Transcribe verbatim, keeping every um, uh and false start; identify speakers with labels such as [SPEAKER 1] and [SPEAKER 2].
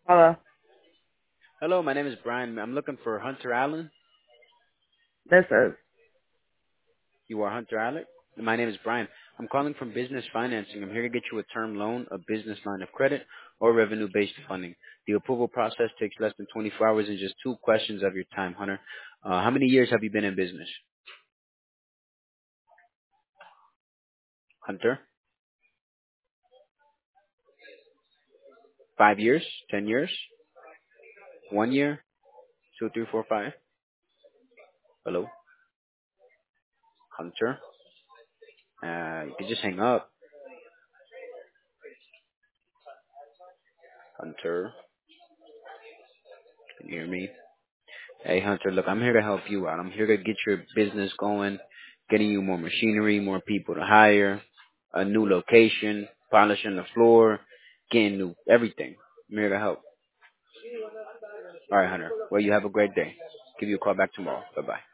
[SPEAKER 1] Hello.
[SPEAKER 2] Hello, my name is Brian. I'm looking for Hunter Allen.
[SPEAKER 1] This is.
[SPEAKER 2] You are Hunter Allen? My name is Brian. I'm calling from business financing. I'm here to get you a term loan, a business line of credit, or revenue-based funding. The approval process takes less than twenty-four hours and just two questions of your time, Hunter. Uh, how many years have you been in business? Hunter? Five years? Ten years? One year? Two, three, four, five? Hello? Hunter? Uh, you can just hang up. Hunter? Can you hear me? Hey Hunter, look, I'm here to help you out. I'm here to get your business going, getting you more machinery, more people to hire, a new location, polishing the floor, getting new everything. I'm here to help. All right, Hunter. Well, you have a great day. Give you a call back tomorrow. Bye bye.